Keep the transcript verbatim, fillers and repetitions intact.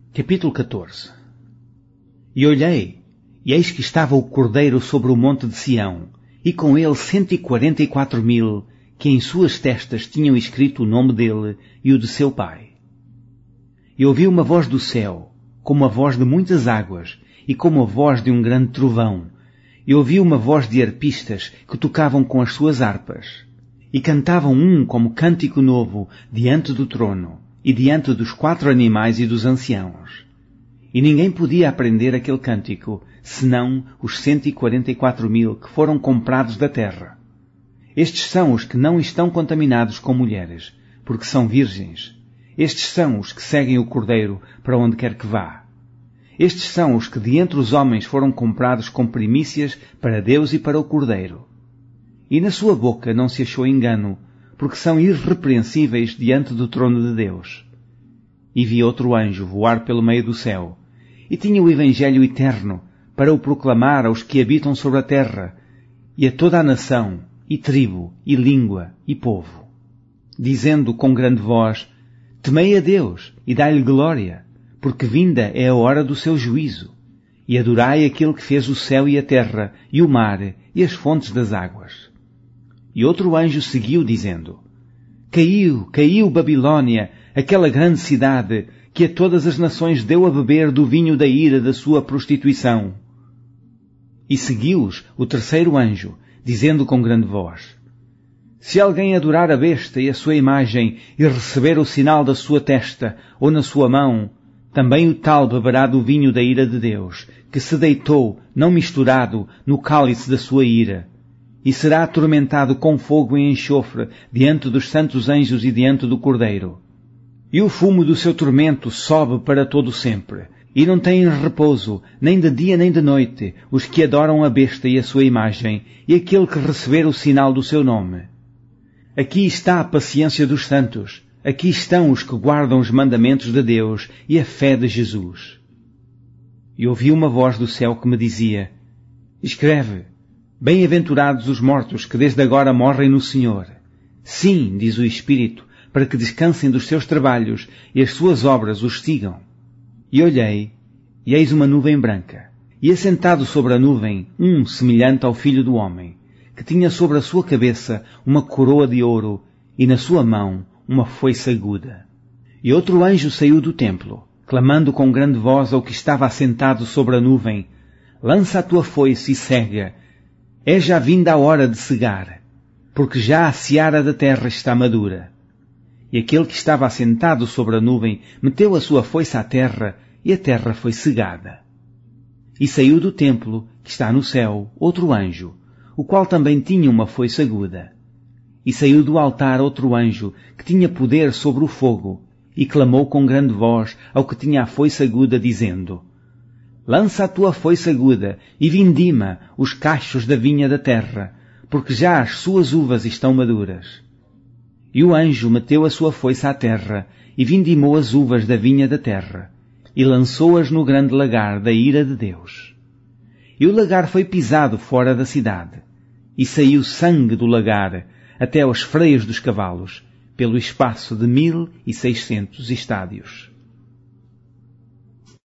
Capítulo catorze. E olhei, e eis que estava o Cordeiro sobre o monte de Sião, e com ele cento e quarenta e quatro mil, que em suas testas tinham escrito o nome dele e o de seu pai. E ouvi uma voz do céu, como a voz de muitas águas, e como a voz de um grande trovão, e ouvi uma voz de arpistas que tocavam com as suas harpas, e cantavam um como cântico novo diante do trono, e diante dos quatro animais e dos anciãos. E ninguém podia aprender aquele cântico, senão os cento e quarenta e quatro mil que foram comprados da terra. Estes são os que não estão contaminados com mulheres, porque são virgens. Estes são os que seguem o Cordeiro para onde quer que vá. Estes são os que de entre os homens foram comprados com primícias para Deus e para o Cordeiro. E na sua boca não se achou engano, porque são irrepreensíveis diante do trono de Deus. E vi outro anjo voar pelo meio do céu, e tinha o Evangelho eterno para o proclamar aos que habitam sobre a terra, e a toda a nação, e tribo, e língua, e povo, dizendo com grande voz: Temei a Deus, e dai-lhe glória, porque vinda é a hora do seu juízo, e adorai aquele que fez o céu e a terra, e o mar, e as fontes das águas. E outro anjo seguiu, dizendo: Caiu, caiu Babilônia, aquela grande cidade, que a todas as nações deu a beber do vinho da ira da sua prostituição. E seguiu-os o terceiro anjo, dizendo com grande voz: Se alguém adorar a besta e a sua imagem, e receber o sinal da sua testa, ou na sua mão, também o tal beberá do vinho da ira de Deus, que se deitou, não misturado, no cálice da sua ira, e será atormentado com fogo e enxofre diante dos santos anjos e diante do Cordeiro. E o fumo do seu tormento sobe para todo sempre, e não têm repouso, nem de dia nem de noite, os que adoram a besta e a sua imagem, e aquele que receber o sinal do seu nome. Aqui está a paciência dos santos, aqui estão os que guardam os mandamentos de Deus e a fé de Jesus. E ouvi uma voz do céu que me dizia: Escreve, bem-aventurados os mortos que desde agora morrem no Senhor. Sim, diz o Espírito, para que descansem dos seus trabalhos e as suas obras os sigam. E olhei, e eis uma nuvem branca, e assentado sobre a nuvem um semelhante ao Filho do Homem, que tinha sobre a sua cabeça uma coroa de ouro e na sua mão uma foice aguda. E outro anjo saiu do templo, clamando com grande voz ao que estava assentado sobre a nuvem: Lança a tua foice e cega, é já vinda a hora de cegar, porque já a seara da terra está madura. E aquele que estava assentado sobre a nuvem meteu a sua foice à terra, e a terra foi cegada. E saiu do templo, que está no céu, outro anjo, o qual também tinha uma foice aguda. E saiu do altar outro anjo, que tinha poder sobre o fogo, e clamou com grande voz ao que tinha a foice aguda, dizendo: Lança a tua foice aguda e vindima os cachos da vinha da terra, porque já as suas uvas estão maduras. E o anjo meteu a sua foice à terra e vindimou as uvas da vinha da terra, e lançou-as no grande lagar da ira de Deus. E o lagar foi pisado fora da cidade, e saiu sangue do lagar até aos freios dos cavalos, pelo espaço de mil e seiscentos estádios.